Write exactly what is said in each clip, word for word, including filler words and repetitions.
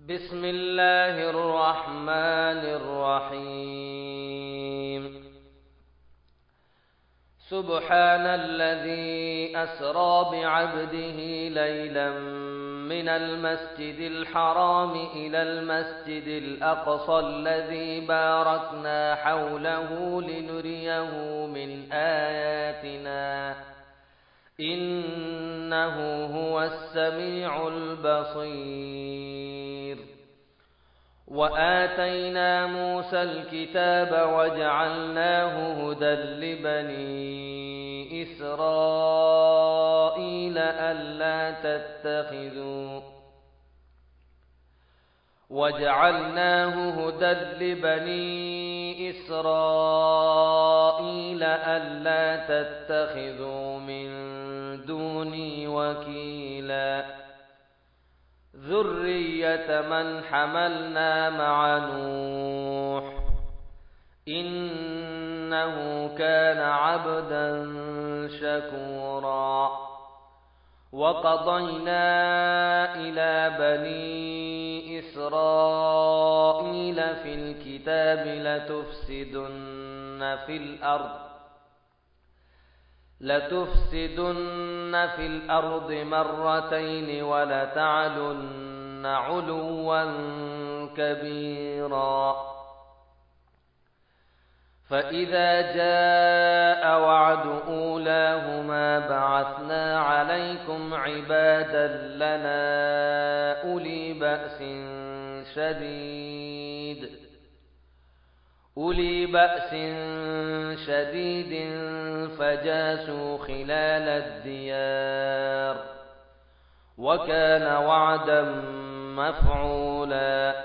بسم الله الرحمن الرحيم سبحان الذي أسرى بعبده ليلا من المسجد الحرام إلى المسجد الأقصى الذي باركنا حوله لنريه من آياتنا إنه هو السميع البصير. وآتينا موسى الكتاب وجعلناه هدى لبني إسرائيل ألا تتخذوا وجعلناه هدى لبني إسرائيل ألا تتخذوا من دوني وكيلا ذرية من حملنا مع نوح إنه كان عبدا شكورا. وقضينا إلى بني إسرائيل في الكتاب لتفسدن في الأرض لتفسدن في الأرض مرتين ولتعلن علوا كبيرا. فإذا جاء وعد أولاهما بعثنا عليكم عبادا لنا أولي بأس شديد أولي بأس شديد فجاسوا خلال الديار وكان وعدا مفعولا.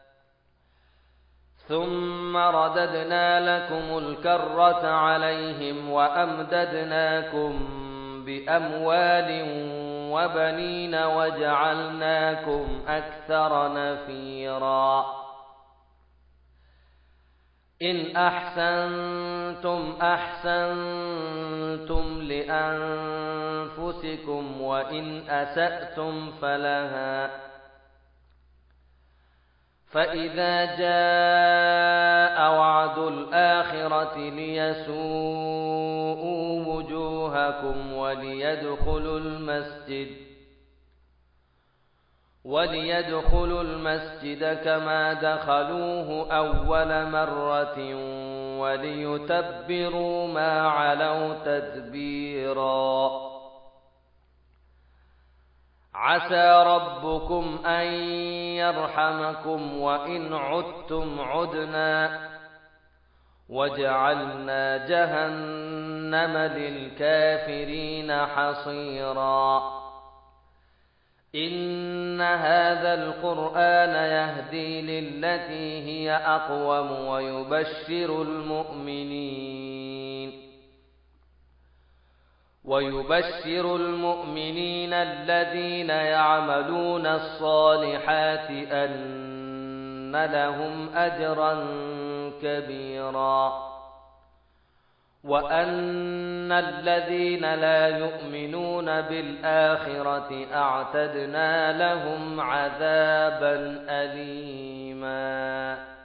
ثم رددنا لكم الكرة عليهم وأمددناكم بأموال وبنين وجعلناكم أكثر نفيرا. إن أحسنتم أحسنتم لأنفسكم وإن أسأتم فلها. فإذا جاء وعد الآخرة ليسوءوا وجوهكم وليدخلوا المسجد وليدخلوا المسجد كما دخلوه أول مرة وليتبروا ما علوا تتبيرا. عسى ربكم أن يرحمكم وإن عدتم عدنا وجعلنا جهنم للكافرين حصيرا. إن هذا القرآن يهدي للتي هي أقوم ويبشر المؤمنين ويبشر المؤمنين الذين يعملون الصالحات أن لهم أجرا كبيرا وأن الذين لا يؤمنون بالآخرة أعتدنا لهم عذابا أليما.